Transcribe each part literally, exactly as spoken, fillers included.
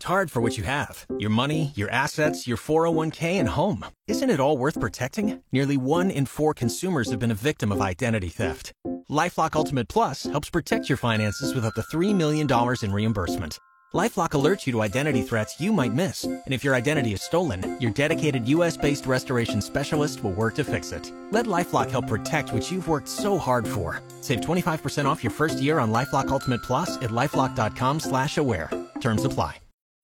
worked hard for what you have. Your money, your assets, your four oh one k, and home. Isn't it all worth protecting? Nearly one in four consumers have been a victim of identity theft. LifeLock Ultimate Plus helps protect your finances with up to three million dollars in reimbursement. LifeLock alerts you to identity threats you might miss. And if your identity is stolen, your dedicated U S-based restoration specialist will work to fix it. Let LifeLock help protect what you've worked so hard for. Save twenty-five percent off your first year on LifeLock Ultimate Plus at LifeLock.com slash aware. Terms apply.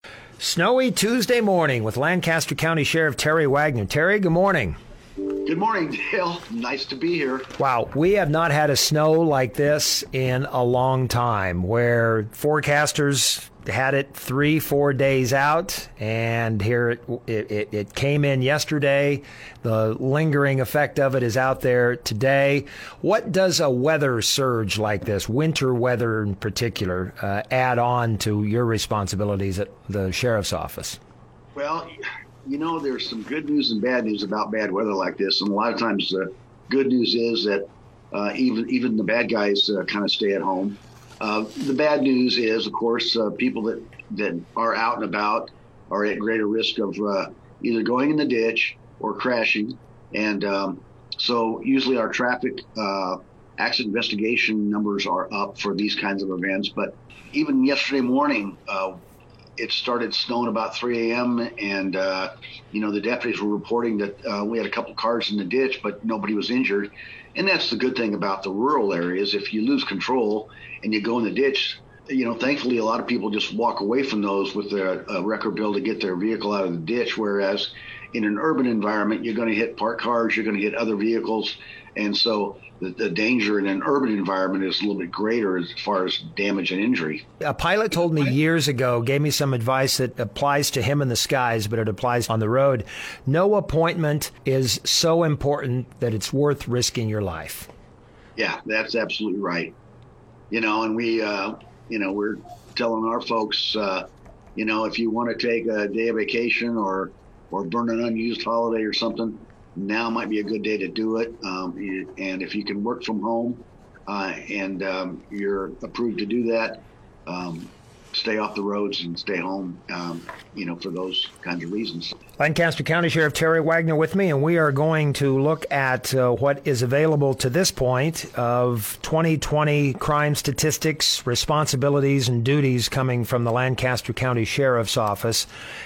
Snowy Tuesday morning with Lancaster County Sheriff Terry Wagner. Terry, good morning. Good morning, Dale. Nice to be here. Wow, we have not had a snow like this in a long time, where forecasters had it three, four days out, and here it, it, it came in yesterday. The lingering effect of it is out there today. What does a weather surge like this, winter weather in particular, uh, add on to your responsibilities at the sheriff's office? Well, you know, there's some good news and bad news about bad weather like this, and a lot of times the good news is that uh, even even the bad guys uh, kind of stay at home. Uh, the bad news is, of course, uh, people that, that are out and about are at greater risk of uh, either going in the ditch or crashing. And um, so usually our traffic uh, accident investigation numbers are up for these kinds of events. But even yesterday morning, uh, it started snowing about three a.m. and, uh, you know, the deputies were reporting that uh, we had a couple cars in the ditch, but nobody was injured. And that's the good thing about the rural areas. If you lose control and you go in the ditch, you know, thankfully a lot of people just walk away from those with their uh, wrecker bill to get their vehicle out of the ditch. Whereas in an urban environment, you're going to hit parked cars, you're going to hit other vehicles. And so the, the danger in an urban environment is a little bit greater as far as damage and injury. A pilot told me years ago, gave me some advice that applies to him in the skies, but it applies on the road. No appointment is so important that it's worth risking your life. Yeah, that's absolutely right. You know, and we, uh, you know, we're telling our folks, uh, you know, if you want to take a day of vacation or, or burn an unused holiday or something, now might be a good day to do it. Um, you, and if you can work from home uh, and um, you're approved to do that, um, stay off the roads and stay home, um, you know, for those kinds of reasons. Lancaster County Sheriff Terry Wagner with me, and we are going to look at uh, what is available to this point of twenty twenty crime statistics, responsibilities, and duties coming from the Lancaster County Sheriff's Office.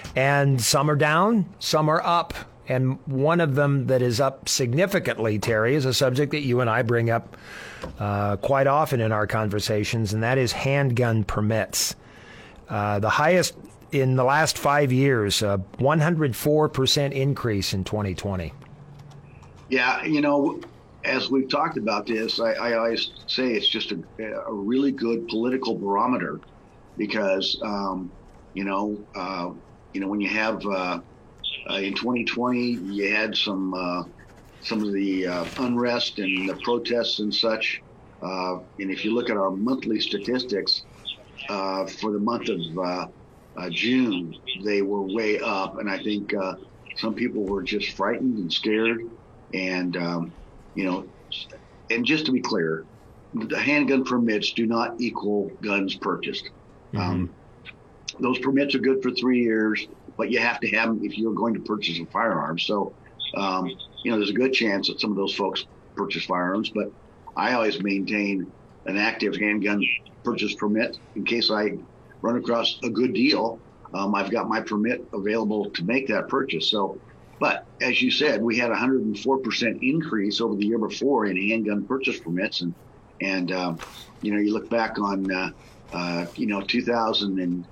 And some are down, some are up. And one of them that is up significantly, Terry, is a subject that you and I bring up uh, quite often in our conversations, and that is handgun permits. Uh, the highest in the last five years, a one hundred four percent increase in twenty twenty. Yeah, you know, as we've talked about this, I, I always say it's just a, a really good political barometer because, um, you know, uh, you know, when you have uh, uh, in twenty twenty, you had some uh, some of the uh, unrest and the protests and such. Uh, and if you look at our monthly statistics uh, for the month of uh, uh, June, they were way up. And I think uh, some people were just frightened and scared. And, um, you know, and just to be clear, the handgun permits do not equal guns purchased. Mm-hmm. Um, those permits are good for three years, but you have to have them if you're going to purchase a firearm. So, um, you know, there's a good chance that some of those folks purchase firearms, but I always maintain an active handgun purchase permit in case I run across a good deal. Um, I've got my permit available to make that purchase. So, but as you said, we had a one hundred four percent increase over the year before in handgun purchase permits. And, and um, you know, you look back on, uh, uh, you know, two thousand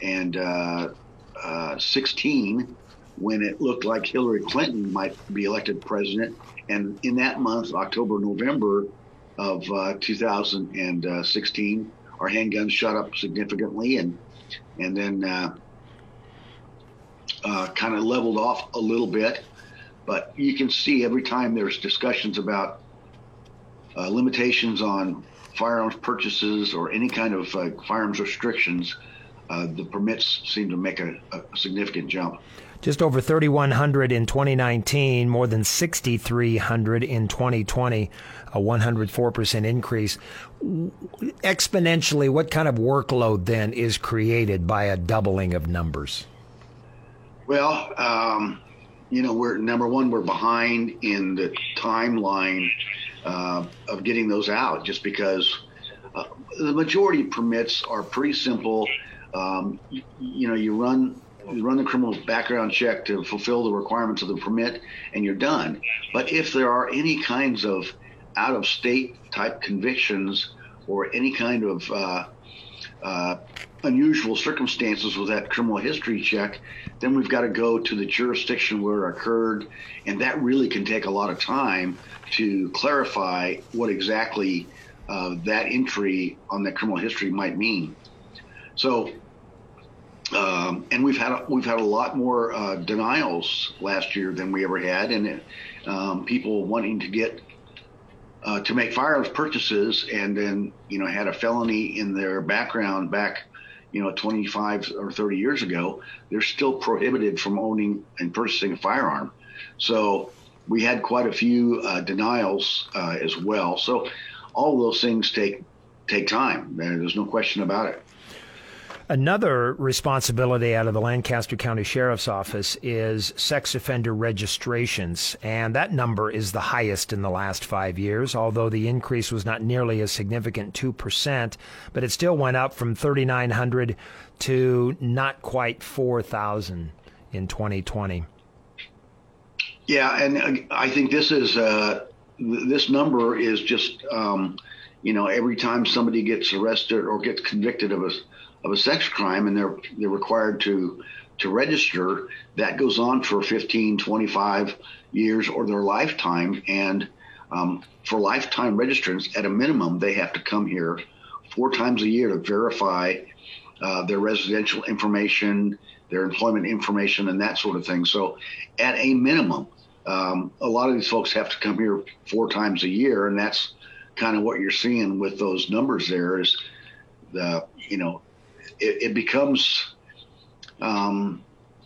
sixteen, when it looked like Hillary Clinton might be elected president. And in that month, October, November of uh, two thousand sixteen, our handguns shot up significantly. And, and then uh, uh, kind of leveled off a little bit. But you can see every time there's discussions about uh, limitations on firearms purchases or any kind of uh, firearms restrictions, uh, the permits seem to make a, a significant jump. Just over thirty-one hundred in twenty nineteen, more than sixty-three hundred in twenty twenty, a one hundred four percent increase. Exponentially, what kind of workload then is created by a doubling of numbers? Well, um, you know, we're number one, we're behind in the timeline uh, of getting those out, just because uh, the majority of permits are pretty simple. Um, you, you know, you run you run the criminal background check to fulfill the requirements of the permit, and you're done. But if there are any kinds of out-of-state type convictions or any kind of uh, uh, unusual circumstances with that criminal history check, then we've got to go to the jurisdiction where it occurred, and that really can take a lot of time to clarify what exactly uh, that entry on that criminal history might mean. So, um, and we've had a, we've had a lot more uh, denials last year than we ever had, and it, um, people wanting to get uh, to make firearms purchases, and then you know had a felony in their background back, you know, twenty-five or thirty years ago. They're still prohibited from owning and purchasing a firearm. So we had quite a few uh, denials uh, as well. So all of those things take take time. There's no question about it. Another responsibility out of the Lancaster County Sheriff's Office is sex offender registrations, and that number is the highest in the last five years, although the increase was not nearly as significant, two percent, but it still went up from thirty-nine hundred to not quite four thousand in twenty twenty. Yeah, and I think this is uh, this number is just, um, you know, every time somebody gets arrested or gets convicted of a of a sex crime and they're they're required to to register, that goes on for fifteen, twenty-five years or their lifetime. And um, for lifetime registrants, at a minimum, they have to come here four times a year to verify uh, their residential information, their employment information, and that sort of thing. So at a minimum, um, a lot of these folks have to come here four times a year. And that's kind of what you're seeing with those numbers there is the, you know, It, it becomes, um,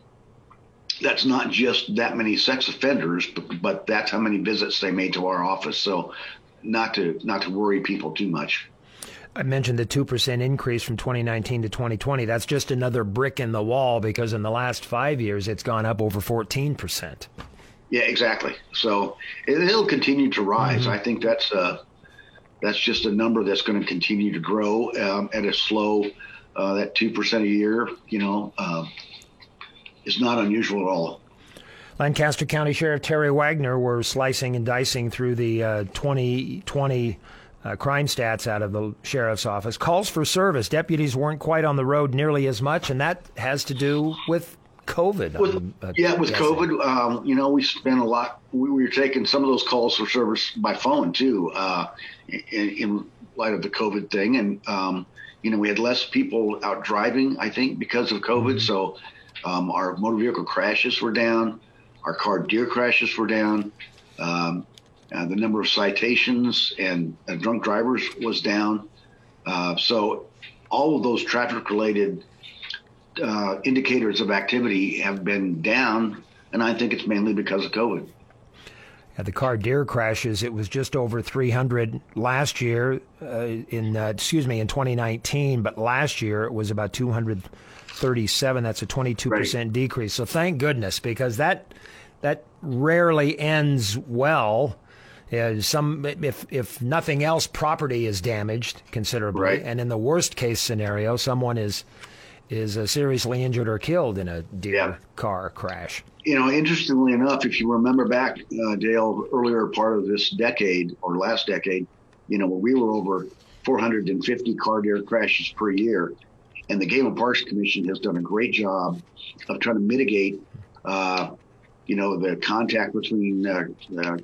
that's not just that many sex offenders, but, but that's how many visits they made to our office. So not to not to worry people too much. I mentioned the two percent increase from twenty nineteen to twenty twenty. That's just another brick in the wall, because in the last five years, it's gone up over fourteen percent. Yeah, exactly. So it, it'll continue to rise. Mm-hmm. I think that's, uh, that's just a number that's going to continue to grow um, at a slow Uh, that two percent a year, you know, uh, is not unusual at all. Lancaster County Sheriff Terry Wagner, we're slicing and dicing through the uh, twenty twenty uh, crime stats out of the Sheriff's Office. Calls for service. Deputies weren't quite on the road nearly as much, and that has to do with COVID. With, uh, yeah, with guessing. COVID, um, you know, we spent a lot. We, we were taking some of those calls for service by phone, too, uh, in, in light of the COVID thing. And, um, you know, we had less people out driving, I think, because of COVID. Mm-hmm. So um, our motor vehicle crashes were down. Our car deer crashes were down. Um, uh, the number of citations and uh, drunk drivers was down. Uh, so all of those traffic-related uh, indicators of activity have been down, and I think it's mainly because of COVID. At the car deer crashes, it was just over three hundred last year, uh, in uh, excuse me, in twenty nineteen, but last year it was about two hundred thirty-seven. That's a twenty-two percent right. decrease. So thank goodness, because that that rarely ends well. Uh, some, if if nothing else, property is damaged considerably, right. and in the worst case scenario, someone is is uh, seriously injured or killed in a deer yeah. car crash. You know, interestingly enough, if you remember back, uh, Dale, earlier part of this decade or last decade, you know, we were over four hundred fifty car deer crashes per year. And the Game and Parks Commission has done a great job of trying to mitigate, uh, you know, the contact between uh, uh,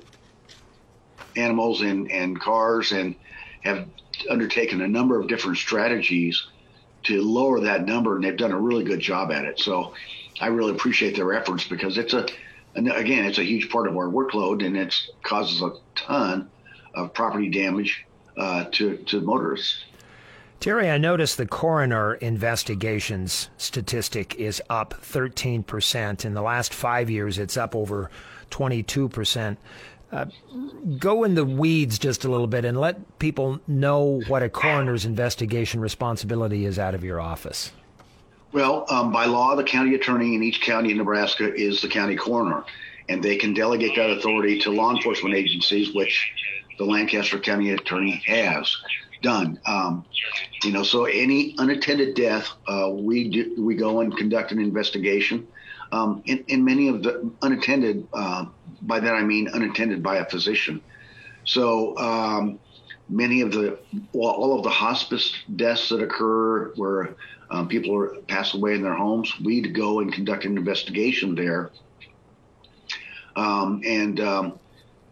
animals and, and cars, and have undertaken a number of different strategies to lower that number. And they've done a really good job at it. So I really appreciate their efforts, because it's a, again, it's a huge part of our workload, and it causes a ton of property damage uh, to, to motorists. Terry, I noticed the coroner investigations statistic is up thirteen percent. In the last five years, it's up over twenty-two percent. Uh, go in the weeds just a little bit and let people know what a coroner's investigation responsibility is out of your office. Well, um, by law, the county attorney in each county in Nebraska is the county coroner, and they can delegate that authority to law enforcement agencies, which the Lancaster County attorney has done. Um, you know, so any unattended death, uh, we do, we go and conduct an investigation. Um, in, in many of the unattended, uh, by that I mean unattended by a physician. So um, many of the, well, all of the hospice deaths that occur where um, people are pass away in their homes, we go and conduct an investigation there. Um, and um,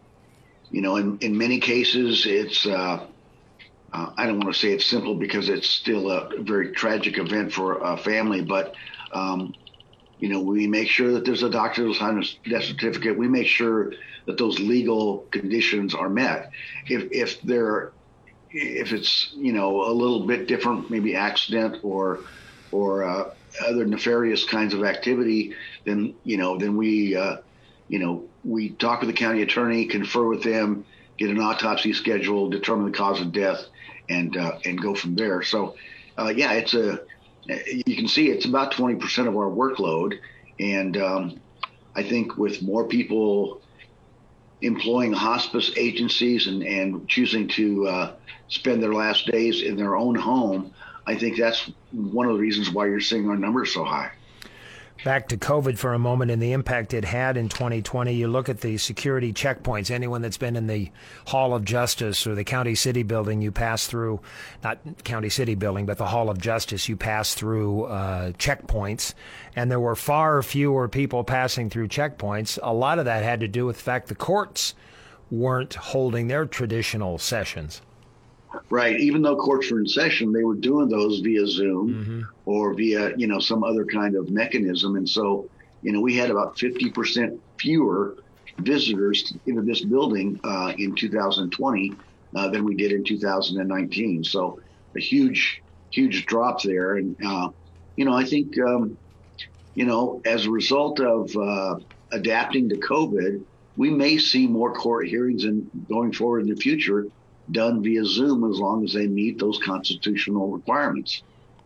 you know, in, in many cases, it's uh, Uh, I don't want to say it's simple because it's still a very tragic event for a family, but, um, you know, we make sure that there's a doctor's death certificate. We make sure that those legal conditions are met. If, if they're, if it's, you know, a little bit different, maybe accident or, or uh, other nefarious kinds of activity, then, you know, then we, uh, you know, we talk with the county attorney, confer with them, get an autopsy schedule, determine the cause of death, and uh, and go from there. So, uh, yeah, it's a, you can see it's about twenty percent of our workload. And um, I think with more people employing hospice agencies and, and choosing to uh, spend their last days in their own home, I think that's one of the reasons why you're seeing our numbers so high. Back to COVID for a moment and the impact it had in twenty twenty. You look at the security checkpoints. Anyone that's been in the Hall of Justice or the County City building, you pass through, not County City building, but the Hall of Justice, you pass through uh, checkpoints. And there were far fewer people passing through checkpoints. A lot of that had to do with the fact the courts weren't holding their traditional sessions. Right. Even though courts were in session, they were doing those via Zoom mm-hmm. or via, you know, some other kind of mechanism. And so, you know, we had about fifty percent fewer visitors into this building uh, in two thousand twenty uh, than we did in two thousand nineteen. So a huge, huge drop there. And, uh, you know, I think, um, you know, as a result of uh, adapting to COVID, we may see more court hearings and going forward in the future done via Zoom as long as they meet those constitutional requirements.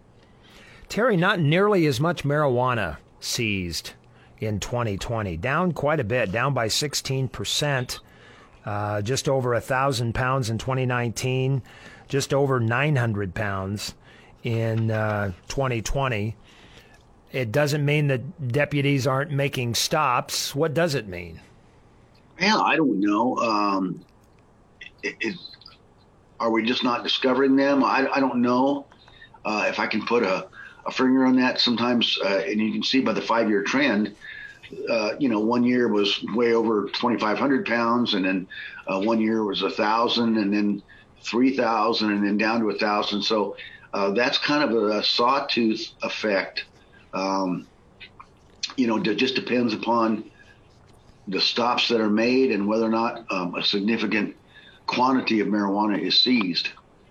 Terry, not nearly as much marijuana seized in twenty twenty, down quite a bit, down by sixteen percent, uh, just over one thousand pounds in twenty nineteen, just over nine hundred pounds in uh, twenty twenty. It doesn't mean that deputies aren't making stops. What does it mean? Well, I don't know. Um, it, it, Are we just not discovering them? I, I don't know uh, if I can put a, a finger on that. Sometimes, uh, and you can see by the five-year trend, uh, you know, one year was way over twenty-five hundred pounds, and then uh, one year was one thousand, and then three thousand, and then down to one thousand. So uh, that's kind of a, a sawtooth effect. Um, you know, it just depends upon the stops that are made and whether or not um, a significant quantity of marijuana is seized.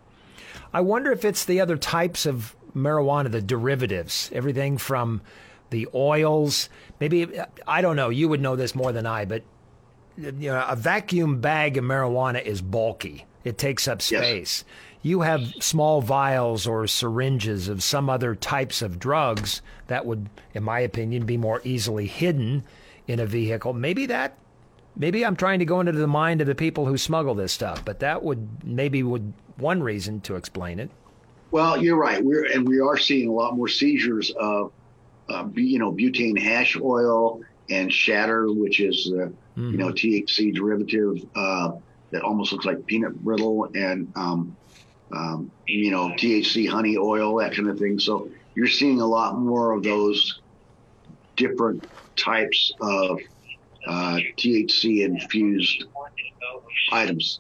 I wonder if it's the other types of marijuana, the derivatives, everything from the oils. Maybe, I don't know, you would know this more than I, but you know, a vacuum bag of marijuana is bulky. It takes up space. Yes. You have small vials or syringes of some other types of drugs that would, in my opinion, be more easily hidden in a vehicle. Maybe that Maybe I'm trying to go into the mind of the people who smuggle this stuff, but that would maybe would one reason to explain it. Well, you're right. We're and we are seeing a lot more seizures of, uh, you know, butane hash oil and shatter, which is the mm-hmm. you know T H C derivative uh, that almost looks like peanut brittle, and um, um, you know T H C honey oil, that kind of thing. So you're seeing a lot more of those different types of Uh, T H C-infused items.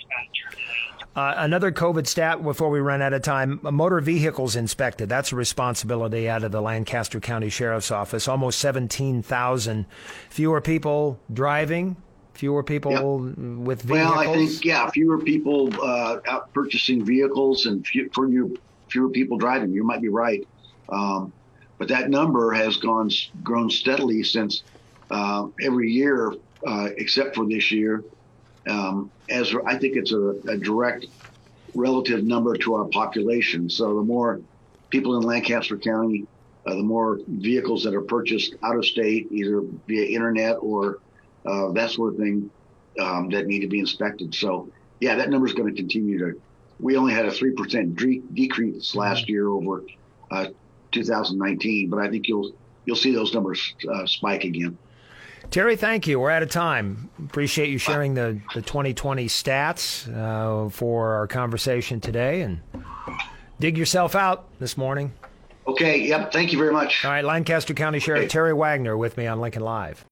Uh, another COVID stat before we run out of time, motor vehicles inspected. That's a responsibility out of the Lancaster County Sheriff's Office. Almost seventeen thousand. Fewer people driving, fewer people yep. with vehicles? Well, I think, yeah, fewer people uh, out purchasing vehicles and few, fewer, fewer people driving. You might be right. Um, but that number has gone grown steadily since uh, every year, uh, except for this year. Um, as I think it's a, a direct relative number to our population. So the more people in Lancaster County, uh, the more vehicles that are purchased out of state, either via internet or uh, that sort of thing, um, that need to be inspected. So, yeah, that number is going to continue to. We only had a three percent de- decrease last year over uh, two thousand nineteen, but I think you'll you'll see those numbers uh, spike again. Terry, thank you. We're out of time. Appreciate you sharing the, the twenty twenty stats uh, for our conversation today, and dig yourself out this morning. Okay, yep, thank you very much. All right, Lancaster County Sheriff Okay. Terry Wagner with me on Lincoln Live.